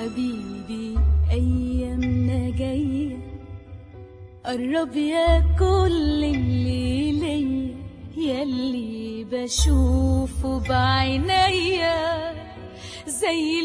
حبيبي أيامنا جاية، قرب يا كل اللي ليا، ياللي بشوفه بعينيا زي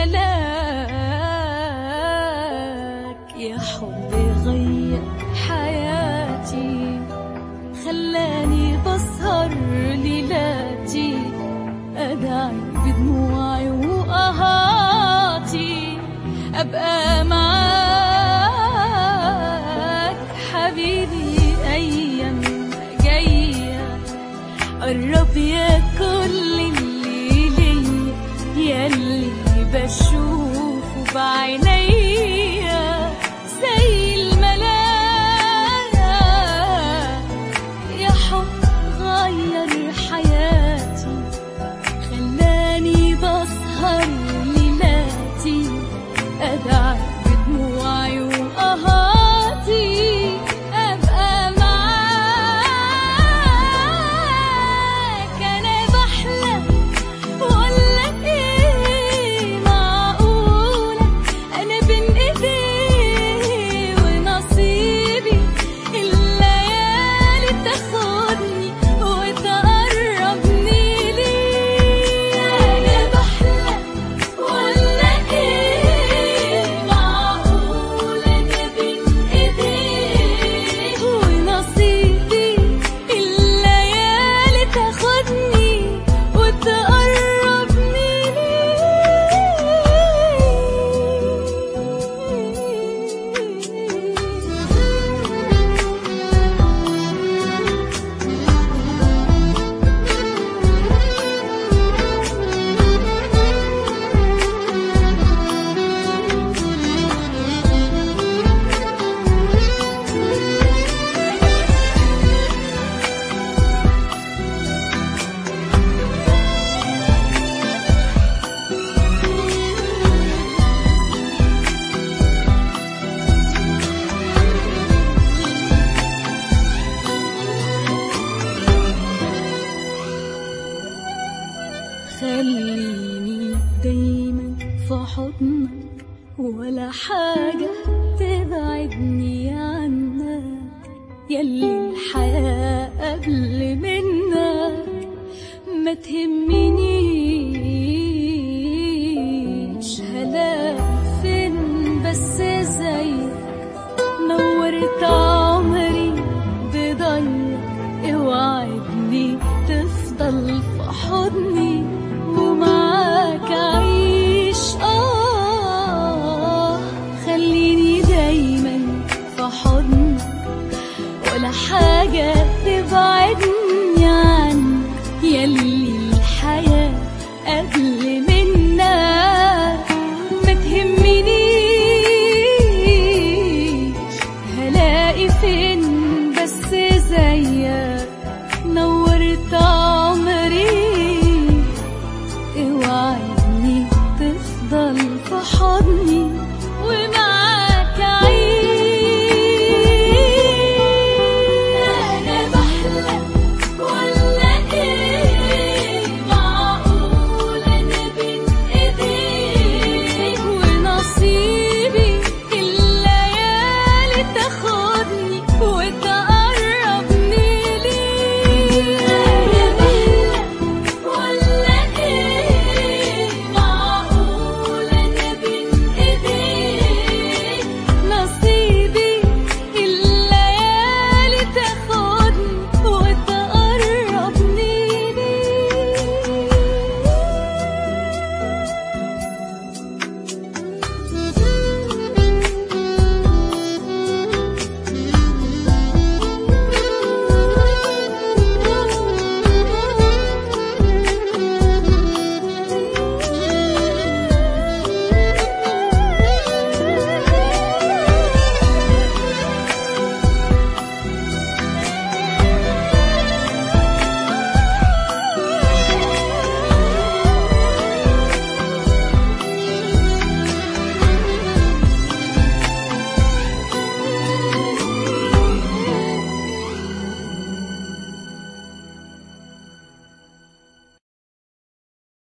الملاك. يا حب غير حياتي، خلاني بسهر ليلاتي، أدعي بدموعي وقهاتي أبقى معاك. حبيبي أيام جاية، قرب يا كل اللي ليا، ياللي بشوفه بعينيا زي الملاك. يا حب غير حياتي، خلاني بسهر ليلاتي، أدعي بدموعي وقهاتي أبقى معاك. أنا بحلم وأقولك إيه، معقولة أنا بين إيديه ونصيبي الليالي تاخدني وتقربني ليه. أنا بحلم وأقولك إيه، معقولة أنا بين إيديه ونصيبي الليالي تاخدني وتقربني خليني دايما في حضنك، ولا حاجة تبعدني عنك، ياللي الحياة قبل منك ما تهمنيش. هلاقي فين بس زيك، نورت عمري بضيق، اوعدني تفضل في حضني ومعاك أعيش. خليني دايما في حضنك، ولا حاجة